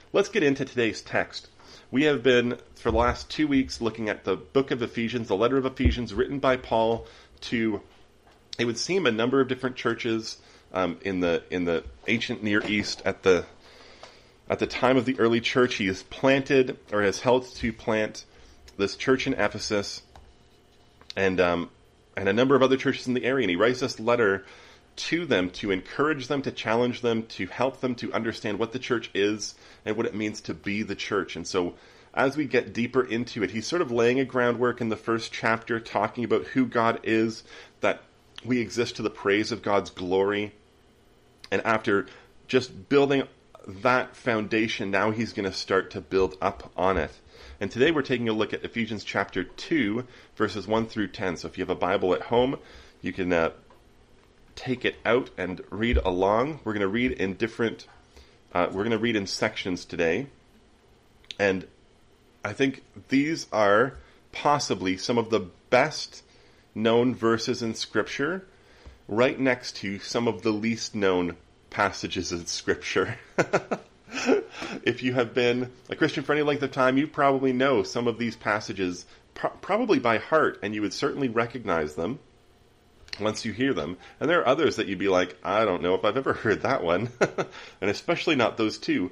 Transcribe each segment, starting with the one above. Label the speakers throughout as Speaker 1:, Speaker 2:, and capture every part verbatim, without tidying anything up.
Speaker 1: let's get into today's text. We have been, for the last two weeks, looking at the book of Ephesians, the letter of Ephesians, written by Paul to, it would seem, a number of different churches um, in the in the ancient Near East. At the at the time of the early church, he has planted, or has helped to plant, this church in Ephesus, and um, and a number of other churches in the area. And he writes this letter to them to encourage them, to challenge them, to help them to understand what the church is and what it means to be the church. And so as we get deeper into it, he's sort of laying a groundwork in the first chapter, talking about who God is, that we exist to the praise of God's glory. And after just building that foundation, now he's going to start to build up on it. And today we're taking a look at Ephesians chapter two, verses one through ten. So if you have a Bible at home, you can uh, take it out and read along. We're going to read in different, uh, we're going to read in sections today. And I think these are possibly some of the best known verses in Scripture, right next to some of the least known passages in Scripture. If you have been a Christian for any length of time, you probably know some of these passages pro- probably by heart, and you would certainly recognize them once you hear them. And there are others that you'd be like, I don't know if I've ever heard that one. And especially not those two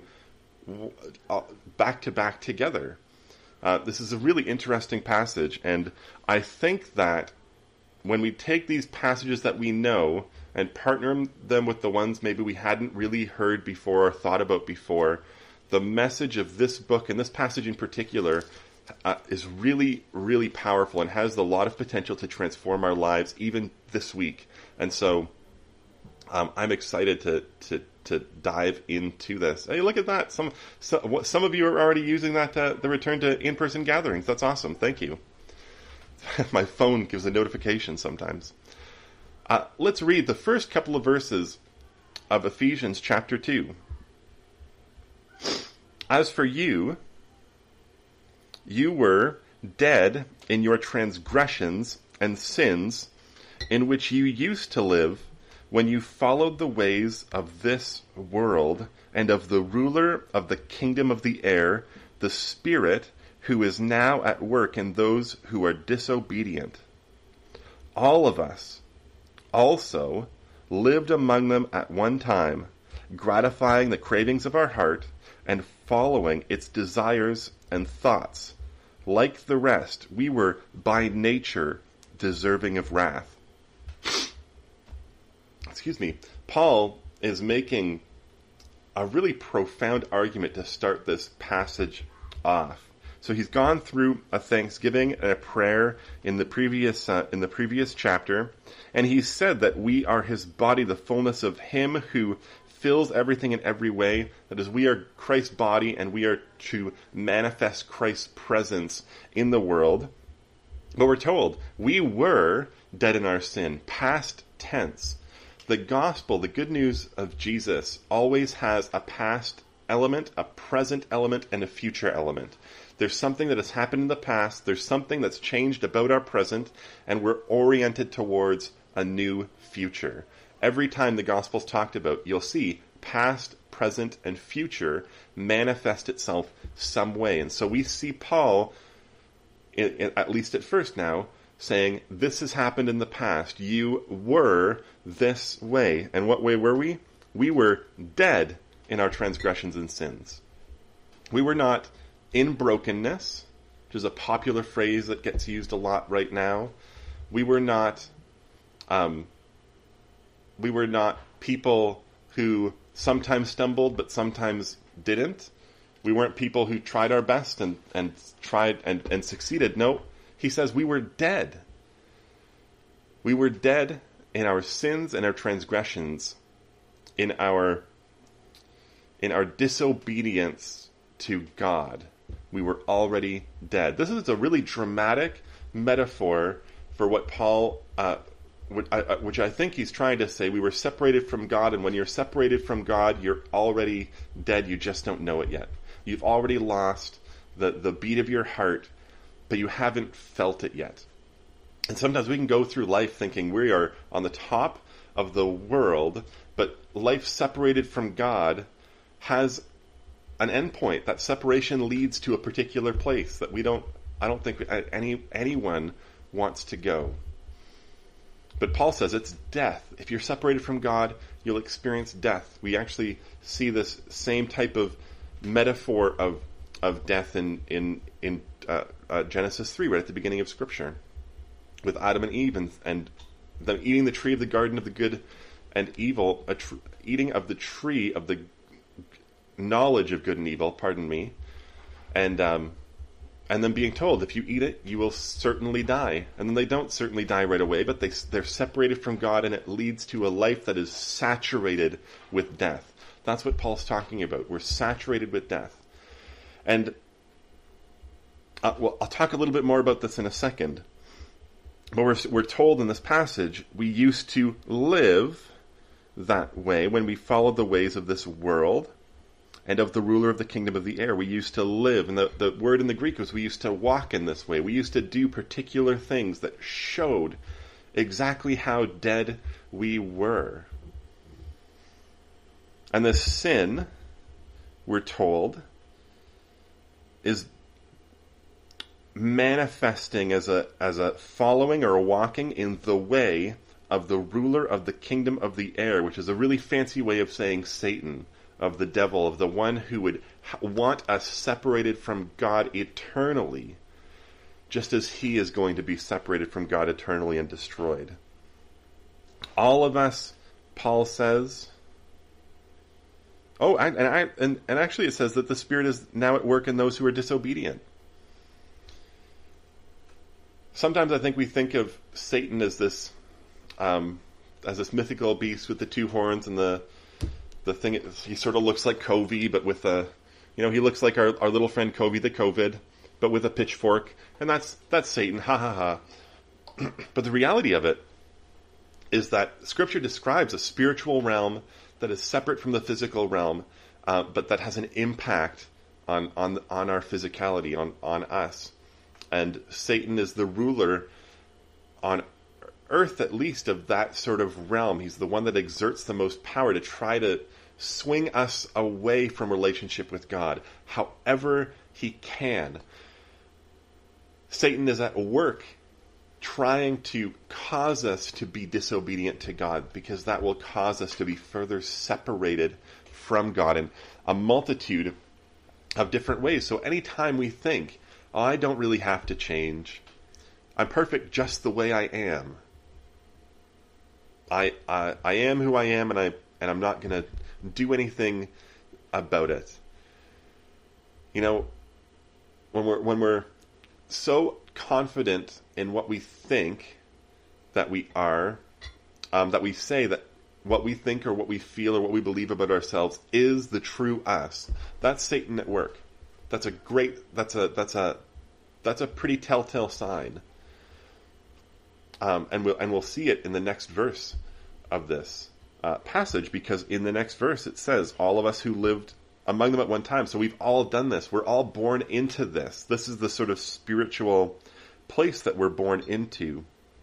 Speaker 1: back to back together. Uh, this is a really interesting passage, and I think that when we take these passages that we know and partner them with the ones maybe we hadn't really heard before or thought about before, the message of this book, and this passage in particular, uh, is really, really powerful and has a lot of potential to transform our lives even this week. And so um, I'm excited to, to to dive into this. Hey, look at that. Some some, some of you are already using that, uh, the return to in-person gatherings. That's awesome. Thank you. My phone gives a notification sometimes. Uh, let's read the first couple of verses of Ephesians chapter two. As for you, you were dead in your transgressions and sins, in which you used to live when you followed the ways of this world and of the ruler of the kingdom of the air, the Spirit, who is now at work in those who are disobedient. All of us also lived among them at one time, gratifying the cravings of our heart and following its desires and thoughts. Like the rest, we were by nature deserving of wrath. Excuse me. Paul is making a really profound argument to start this passage off. So he's gone through a thanksgiving and a prayer in the previous uh, in the previous chapter, and he said that we are his body, the fullness of him who fills everything in every way. That is, we are Christ's body, and we are to manifest Christ's presence in the world. But we're told we were dead in our sin, past tense. The gospel, the good news of Jesus, always has a past element, a present element, and a future element. There's something that has happened in the past, there's something that's changed about our present, and we're oriented towards a new future. Every time the gospel's talked about, you'll see past, present, and future manifest itself some way. And so we see Paul, in, in, at least at first now, saying, this has happened in the past. You were this way. And what way were we? We were dead in our transgressions and sins. We were not in brokenness, which is a popular phrase that gets used a lot right now. We were not, um, we were not people who sometimes stumbled but sometimes didn't. We weren't people who tried our best and, and tried and, and succeeded. No, he says we were dead. We were dead in our sins and our transgressions, in our in our disobedience to God. We were already dead. This is a really dramatic metaphor for what Paul, uh, which, I, which I think he's trying to say. We were separated from God, and when you're separated from God, you're already dead. You just don't know it yet. You've already lost the, the beat of your heart, but you haven't felt it yet. And sometimes we can go through life thinking we are on the top of the world, but life separated from God has an endpoint. That separation leads to a particular place that we don't, I don't think any anyone wants to go. But Paul says it's death. If you're separated from God, you'll experience death. We actually see this same type of metaphor of of death in in in uh, uh, Genesis three, right at the beginning of Scripture, with Adam and Eve and and them eating the tree of the garden of the good and evil, a tr- eating of the tree of the knowledge of good and evil. Pardon me, and um, and then being told, if you eat it, you will certainly die. And then they don't certainly die right away, but they they're separated from God, and it leads to a life that is saturated with death. That's what Paul's talking about. We're saturated with death. And uh, well, I'll talk a little bit more about this in a second. But we're, we're told in this passage, we used to live that way when we followed the ways of this world and of the ruler of the kingdom of the air. We used to live, and the, the word in the Greek was we used to walk in this way. We used to do particular things that showed exactly how dead we were. And this sin, we're told, is manifesting as a as a following or a walking in the way of the ruler of the kingdom of the air, which is a really fancy way of saying Satan, of the devil, of the one who would want us separated from God eternally, just as he is going to be separated from God eternally and destroyed. All of us, Paul says. Oh, and and, I, and and actually it says that the Spirit is now at work in those who are disobedient. Sometimes I think we think of Satan as this, um, as this mythical beast with the two horns and the the thing. He sort of looks like Covey, but with a, you know, he looks like our, our little friend Covey the COVID, but with a pitchfork, and that's that's Satan. Ha ha ha. But the reality of it is that Scripture describes a spiritual realm that is separate from the physical realm, uh, but that has an impact on on on our physicality, on on us. And Satan is the ruler on earth, at least, of that sort of realm. He's the one that exerts the most power to try to swing us away from relationship with God, however he can. Satan is at work trying to cause us to be disobedient to God, because that will cause us to be further separated from God in a multitude of different ways. So anytime we think, oh, I don't really have to change, I'm perfect just the way I am, I I, I am who I am, and I and I'm not going to do anything about it. You know, when we're when we're so confident in what we think that we are, um, that we say that what we think or what we feel or what we believe about ourselves is the true us, that's Satan at work. That's a great, that's a, that's a, that's a pretty telltale sign. Um, and we'll, and we'll see it in the next verse of this uh, passage, because in the next verse it says, all of us who lived among them at one time. So we've all done this. We're all born into this. This is the sort of spiritual place that we're born into.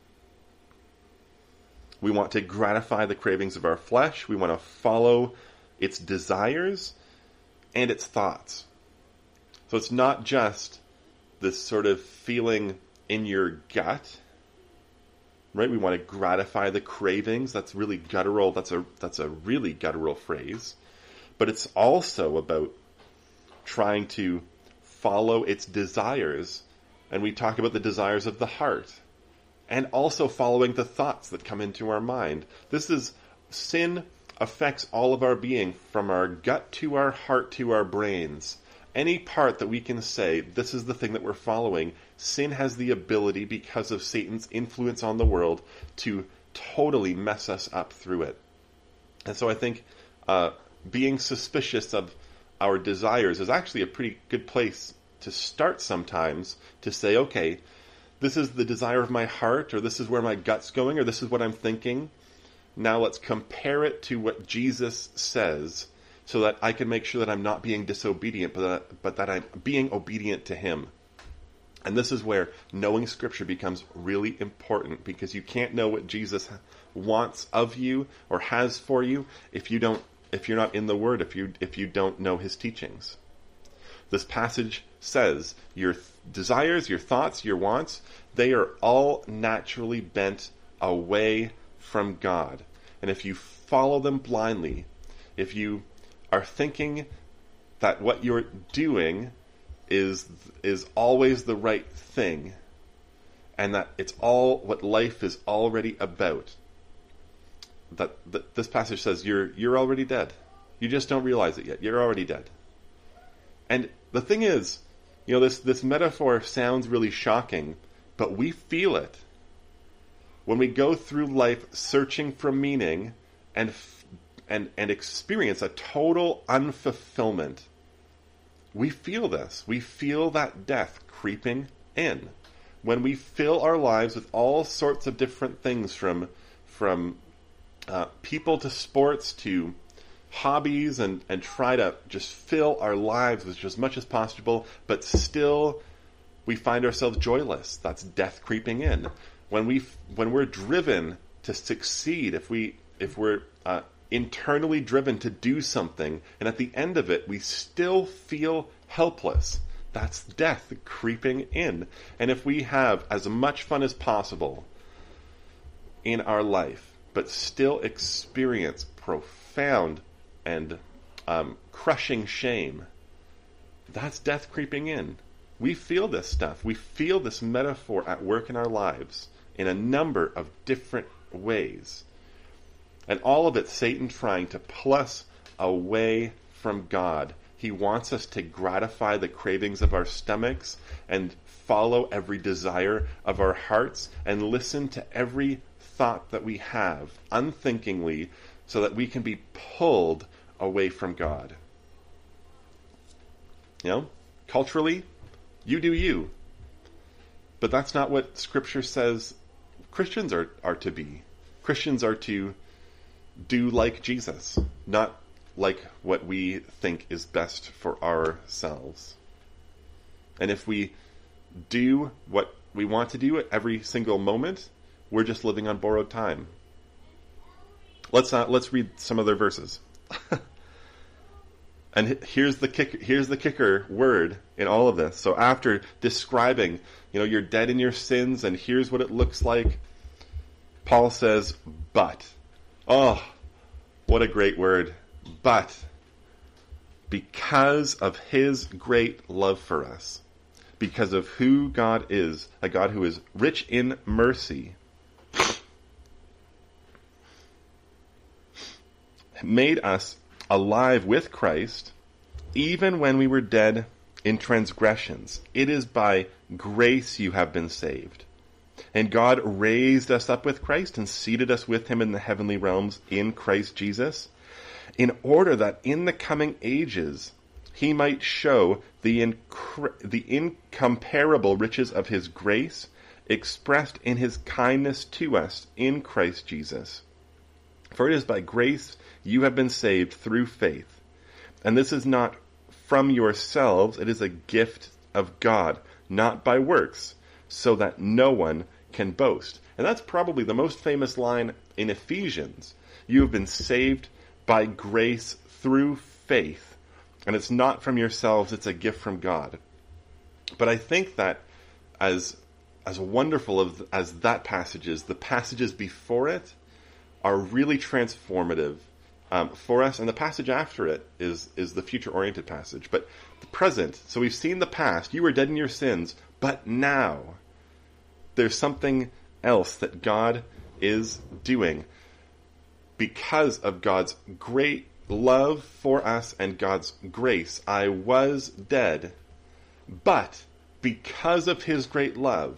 Speaker 1: We want to gratify the cravings of our flesh. We want to follow its desires and its thoughts. So it's not just this sort of feeling in your gut, right? We want to gratify the cravings. That's really guttural. That's a that's a really guttural phrase. But it's also about trying to follow its desires. And we talk about the desires of the heart. And also following the thoughts that come into our mind. This is, sin affects all of our being, from our gut to our heart to our brains. Any part that we can say, this is the thing that we're following, sin has the ability, because of Satan's influence on the world, to totally mess us up through it. And so I think uh, being suspicious of our desires is actually a pretty good place to start sometimes, to say, okay, this is the desire of my heart, or this is where my gut's going, or this is what I'm thinking. Now let's compare it to what Jesus says, so that I can make sure that I'm not being disobedient, but that, but that I'm being obedient to him. And this is where knowing Scripture becomes really important, because you can't know what Jesus wants of you or has for you if you don't, if you're not in the Word, if you if you don't know his teachings. this passage says your th- desires, your thoughts, your wants, they are all naturally bent away from God. And if you follow them blindly, if you are thinking that what you're doing is is always the right thing, and that it's all what life is already about, that, that this passage says you're you're already dead. You just don't realize it yet. You're already dead. And the thing is, you know, this this metaphor sounds really shocking, but we feel it when we go through life searching for meaning and and and experience a total unfulfillment. We feel this. We feel that death creeping in. When we fill our lives with all sorts of different things, from from uh, people to sports to hobbies, and, and try to just fill our lives with as much as possible, but still we find ourselves joyless. That's death creeping in. When we when we're driven to succeed, if we if we're uh, internally driven to do something, and at the end of it we still feel helpless, that's death creeping in. And if we have as much fun as possible in our life, but still experience profound and um, crushing shame, that's death creeping in. We feel this stuff. We feel this metaphor at work in our lives in a number of different ways. And all of it, Satan trying to pull us away from God. He wants us to gratify the cravings of our stomachs and follow every desire of our hearts and listen to every thought that we have unthinkingly, so that we can be pulled away from God. You know, culturally, you do you. But that's not what Scripture says Christians are, are to be. Christians are to do like Jesus, not like what we think is best for ourselves. And if we do what we want to do at every single moment, we're just living on borrowed time. Let's not, let's read some other verses. And here's the kicker, here's the kicker word in all of this. So after describing, you know, you're dead in your sins and here's what it looks like, Paul says, but. Oh, what a great word. But because of his great love for us, because of who God is, a God who is rich in mercy, made us alive with Christ, even when we were dead in transgressions. It is by grace you have been saved. And God raised us up with Christ and seated us with him in the heavenly realms in Christ Jesus, in order that in the coming ages he might show the, incre- the incomparable riches of his grace expressed in his kindness to us in Christ Jesus. For it is by grace you have been saved through faith. And this is not from yourselves, it is a gift of God, not by works, so that no one can boast. And that's probably the most famous line in Ephesians. You have been saved by grace through faith. And it's not from yourselves, it's a gift from God. But I think that as as wonderful of, as that passage is, the passages before it are really transformative um, for us. And the passage after it is, is the future-oriented passage. But the present, so we've seen the past. You were dead in your sins, but now there's something else that God is doing. Because of God's great love for us and God's grace, I was dead, but because of his great love,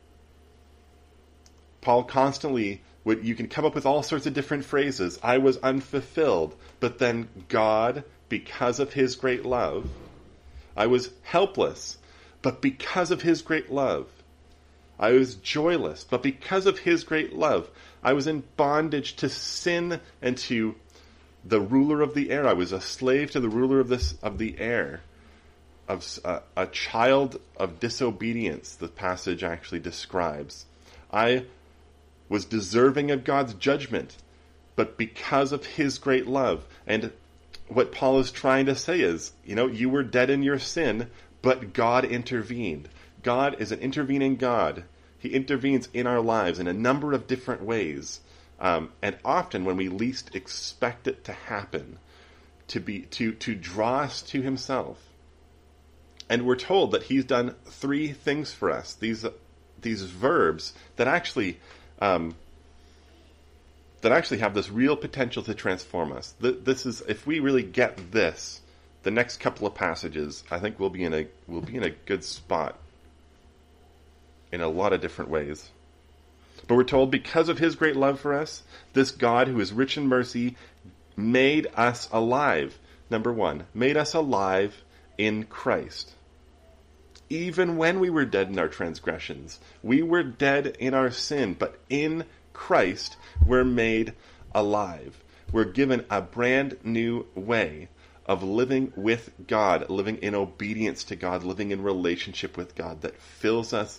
Speaker 1: Paul constantly would, you can come up with all sorts of different phrases. I was unfulfilled, but then God, because of his great love, I was helpless, but because of his great love, I was joyless, but because of his great love, I was in bondage to sin and to the ruler of the air. I was a slave to the ruler of this of the air, of uh, a child of disobedience. The passage actually describes. I was deserving of God's judgment, but because of his great love. And what Paul is trying to say is, you know, you were dead in your sin, but God intervened. God is an intervening God. He intervenes in our lives in a number of different ways. Um, and often when we least expect it to happen, to be to to draw us to himself. And we're told that he's done three things for us. These these verbs that actually um, that actually have this real potential to transform us. This is, if we really get this, the next couple of passages, I think we'll be in a we'll be in a good spot in a lot of different ways. But we're told, because of his great love for us, this God who is rich in mercy made us alive. Number one, made us alive in Christ. Even when we were dead in our transgressions, we were dead in our sin, but in Christ we're made alive. We're given a brand new way of living with God, living in obedience to God, living in relationship with God that fills us,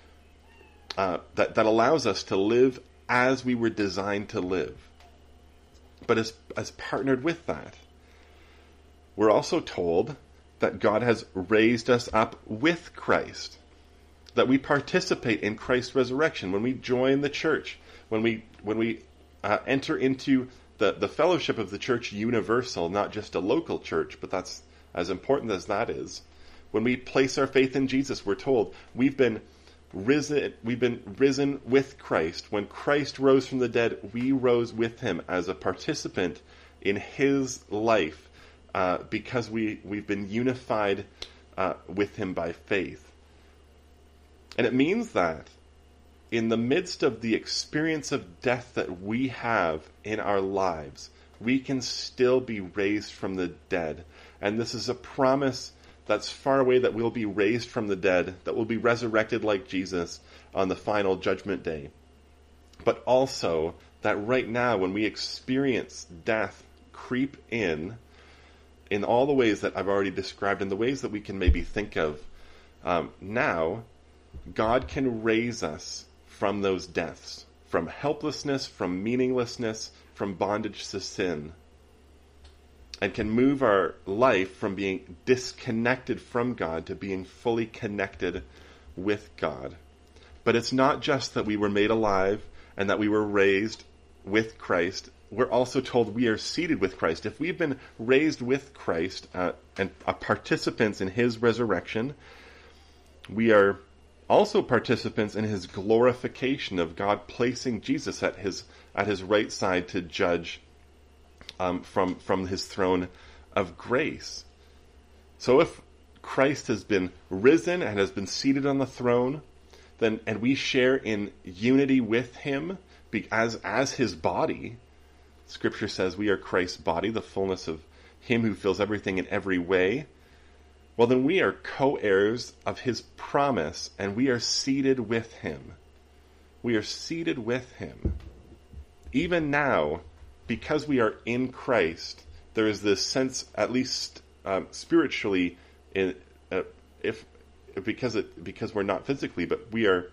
Speaker 1: uh, that, that allows us to live as we were designed to live. But as, as partnered with that, we're also told that God has raised us up with Christ, that we participate in Christ's resurrection when we join the church, when we when we uh, enter into the, the fellowship of the church universal, not just a local church, but that's as important as that is. When we place our faith in Jesus, we're told we've been risen, we've been risen with Christ. When Christ rose from the dead, we rose with him as a participant in his life, uh, because we, we've been unified uh, with him by faith. And it means that in the midst of the experience of death that we have in our lives, we can still be raised from the dead. And this is a promise that's far away, that we'll be raised from the dead, that we'll be resurrected like Jesus on the final judgment day. But also that right now, when we experience death creep in, in all the ways that I've already described, in the ways that we can maybe think of um, now, God can raise us from those deaths, from helplessness, from meaninglessness, from bondage to sin, and can move our life from being disconnected from God to being fully connected with God. But it's not just that we were made alive and that we were raised with Christ. We're also told we are seated with Christ. If we've been raised with Christ uh, and are participants in his resurrection, we are also participants in his glorification of God placing Jesus at his at his right side to judge um, from from his throne of grace. So if Christ has been risen and has been seated on the throne, then and we share in unity with him as as his body. Scripture says we are Christ's body, the fullness of him who fills everything in every way. Well, then we are co-heirs of his promise, and we are seated with him. We are seated with him. Even now, because we are in Christ, there is this sense, at least um, spiritually, in, uh, if because it because we're not physically, but we are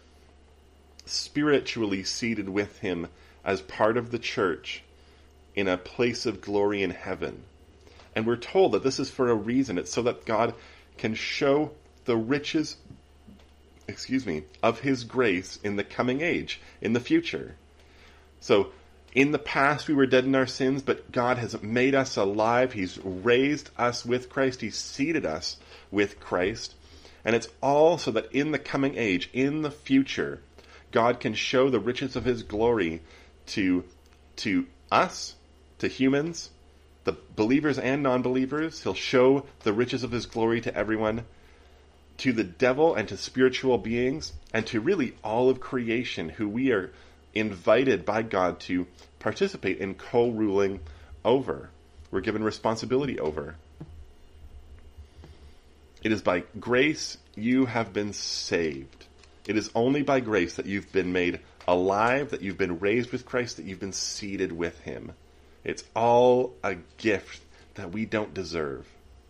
Speaker 1: spiritually seated with him as part of the church in a place of glory in heaven. And we're told that this is for a reason. It's so that God can show the riches, excuse me, of his grace in the coming age, in the future. So, in the past we were dead in our sins, but God has made us alive. He's raised us with Christ. He's seated us with Christ. And it's all so that in the coming age, in the future, God can show the riches of his glory to, to us, to humans, the believers and non-believers. He'll show the riches of his glory to everyone, to the devil and to spiritual beings, and to really all of creation, who we are invited by God to participate in co-ruling over. We're given responsibility over. It is by grace you have been saved. It is only by grace that you've been made alive, that you've been raised with Christ, that you've been seated with him. It's all a gift that we don't deserve.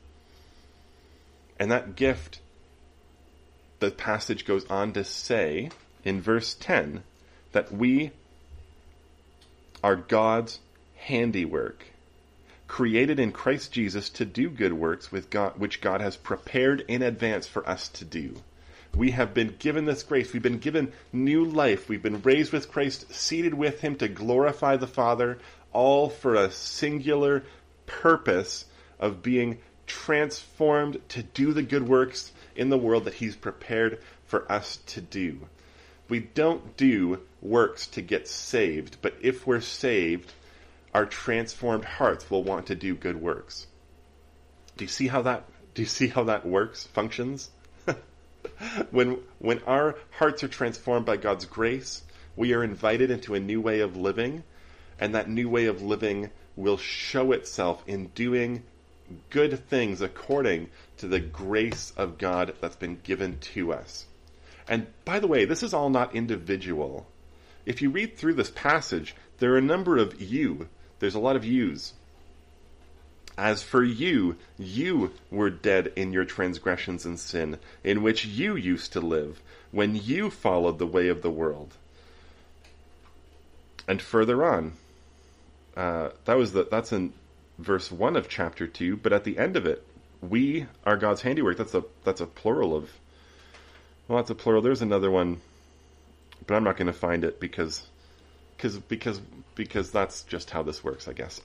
Speaker 1: And that gift, the passage goes on to say in verse ten, that we are God's handiwork, created in Christ Jesus to do good works with God, which God has prepared in advance for us to do. We have been given this grace. We've been given new life. We've been raised with Christ, seated with him to glorify the Father, all for a singular purpose of being transformed to do the good works in the world that he's prepared for us to do. We don't do works to get saved, but if we're saved, our transformed hearts will want to do good works. Do you see how that do you see how that works, functions? when when our hearts are transformed by God's grace, we are invited into a new way of living, and that new way of living will show itself in doing good things according to the grace of God that's been given to us. And by the way, this is all not individual. If you read through this passage, there are a number of you. There's a lot of yous. As for you, you were dead in your transgressions and sin, in which you used to live, when you followed the way of the world. And further on, uh, that was the, that's in verse one of chapter two, but at the end of it, we are God's handiwork. That's a that's a plural of, well, that's a plural. There's another one, but I'm not going to find it because, because, because, because that's just how this works, I guess.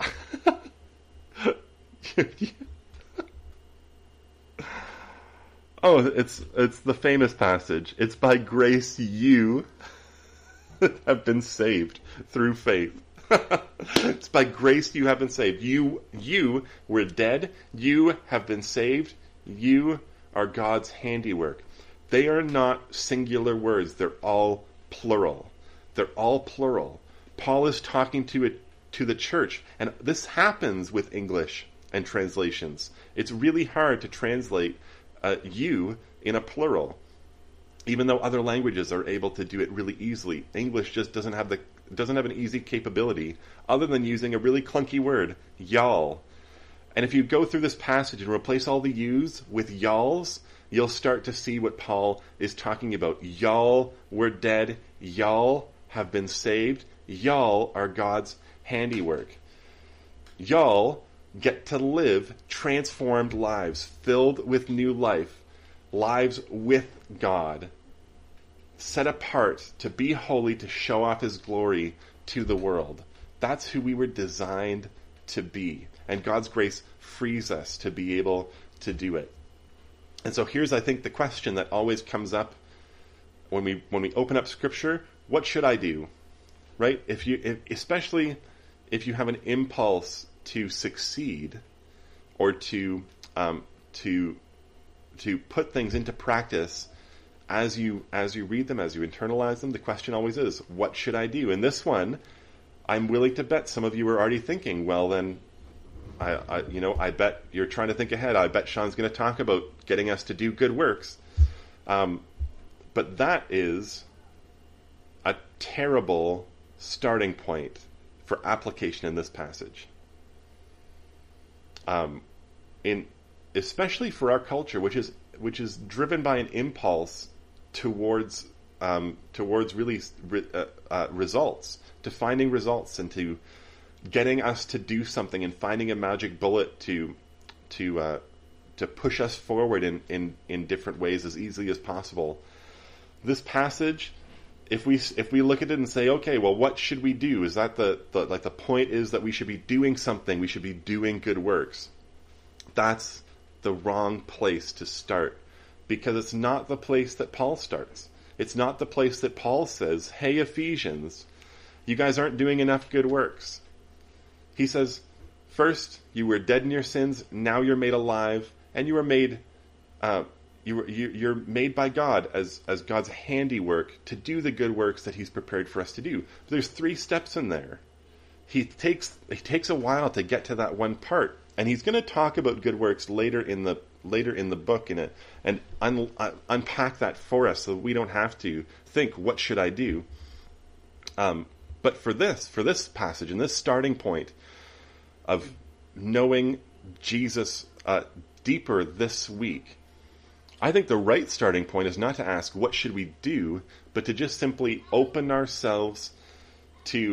Speaker 1: Oh, it's it's the famous passage. It's by grace you have been saved through faith. It's by grace you have been saved. You you were dead. You have been saved. You are God's handiwork. They are not singular words. They're all plural. They're all plural. Paul is talking to it to the church, and this happens with English and translations. It's really hard to translate uh, you in a plural, even though other languages are able to do it really easily. English just doesn't have the doesn't have an easy capability other than using a really clunky word, y'all. And if you go through this passage and replace all the yous with y'alls, you'll start to see what Paul is talking about. Y'all were dead. Y'all have been saved. Y'all are God's handiwork. Y'all get to live transformed lives, filled with new life, lives with God, set apart to be holy, to show off his glory to the world. That's who we were designed to be. And God's grace frees us to be able to do it. And so here's, I think, the question that always comes up when we when we open up Scripture: what should I do? Right? If you, if, especially if you have an impulse to succeed, or to um, to to put things into practice as you as you read them, as you internalize them, the question always is, what should I do? And this one, I'm willing to bet some of you are already thinking, well then, I, I you know, I bet you're trying to think ahead. I bet Sean's going to talk about getting us to do good works. Um, but that is a terrible starting point for application in this passage. Um, in especially for our culture, which is which is driven by an impulse towards um, towards really re, uh, uh, results, to finding results, and to getting us to do something, and finding a magic bullet to to uh, to push us forward in, in, in different ways as easily as possible. This passage, if we if we look at it and say, okay, well, what should we do? Is that the, the like the point is that we should be doing something, we should be doing good works. That's the wrong place to start, because it's not the place that Paul starts. It's not the place that Paul says, hey, Ephesians, you guys aren't doing enough good works. He says, first, you were dead in your sins, now you're made alive, and you were made uh, You were, you, you're made by God as, as God's handiwork to do the good works that he's prepared for us to do. But there's three steps in there. He takes he takes a while to get to that one part, and he's going to talk about good works later in the later in the book in it, and un, uh, unpack that for us so we don't have to think, what should I do? Um, but for this, for this passage and this starting point of knowing Jesus uh, deeper this week, I think the right starting point is not to ask, what should we do, but to just simply open ourselves to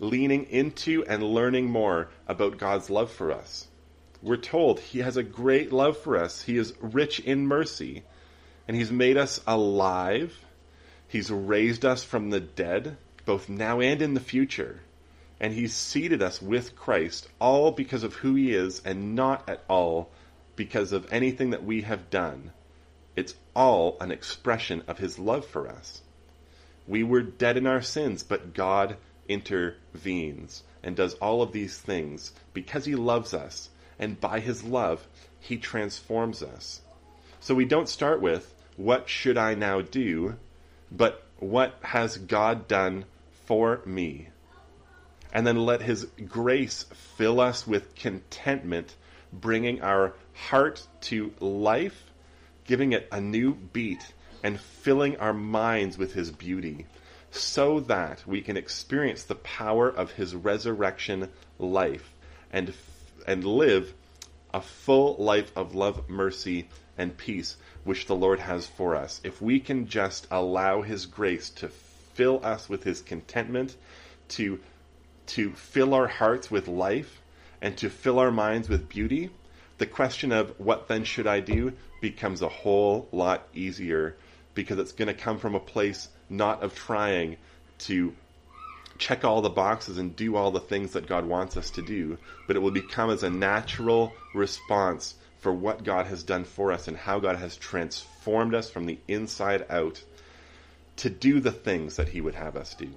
Speaker 1: leaning into and learning more about God's love for us. We're told he has a great love for us. He is rich in mercy, and he's made us alive. He's raised us from the dead, both now and in the future. And he's seated us with Christ, all because of who he is and not at all because of anything that we have done. It's all an expression of his love for us. We were dead in our sins, but God intervenes and does all of these things because he loves us. And by his love, he transforms us. So we don't start with, what should I now do? But what has God done for me? And then let his grace fill us with contentment, bringing our heart to life, giving it a new beat, and filling our minds with his beauty, so that we can experience the power of his resurrection life and and live a full life of love, mercy, and peace, which the Lord has for us. If we can just allow his grace to fill us with his contentment, to, to fill our hearts with life, and to fill our minds with beauty, the question of what then should I do becomes a whole lot easier, because it's going to come from a place not of trying to check all the boxes and do all the things that God wants us to do, but it will become as a natural response for what God has done for us and how God has transformed us from the inside out to do the things that he would have us do.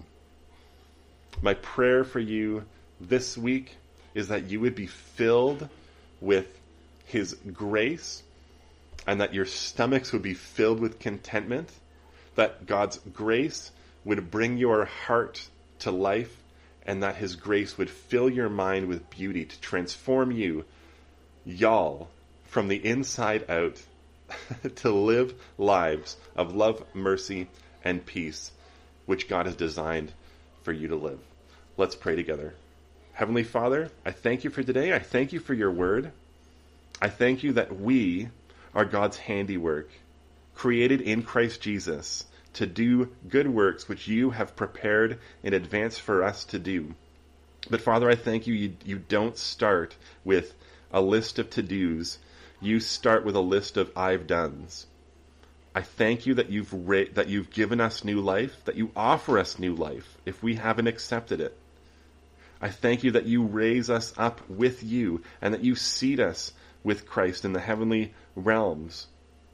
Speaker 1: My prayer for you this week is that you would be filled with his grace, and that your stomachs would be filled with contentment, that God's grace would bring your heart to life, and that his grace would fill your mind with beauty to transform you, y'all, from the inside out to live lives of love, mercy, and peace, which God has designed for you to live. Let's pray together. Heavenly Father, I thank you for today. I thank you for your word. I thank you that we are God's handiwork, created in Christ Jesus to do good works which you have prepared in advance for us to do. But Father, I thank you, you, you don't start with a list of to-dos. You start with a list of I've dones. I thank you that you've ra- that you've given us new life, that you offer us new life if we haven't accepted it. I thank you that you raise us up with you and that you seat us with Christ in the heavenly realms.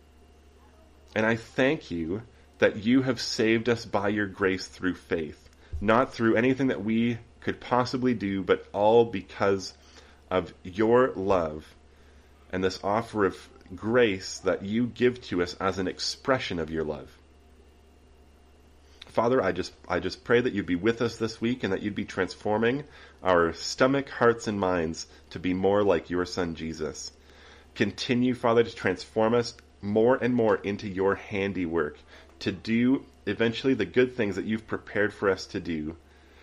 Speaker 1: And I thank you that you have saved us by your grace through faith, not through anything that we could possibly do, but all because of your love and this offer of grace that you give to us as an expression of your love. Father, I just I just pray that you'd be with us this week and that you'd be transforming our stomach, hearts, and minds to be more like your Son, Jesus. Continue, Father, to transform us more and more into your handiwork, to do eventually the good things that you've prepared for us to do.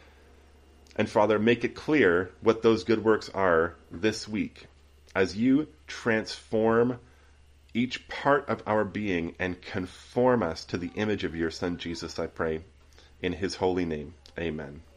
Speaker 1: And Father, make it clear what those good works are this week as you transform each part of our being and conform us to the image of your Son, Jesus, I pray. In his holy name, amen.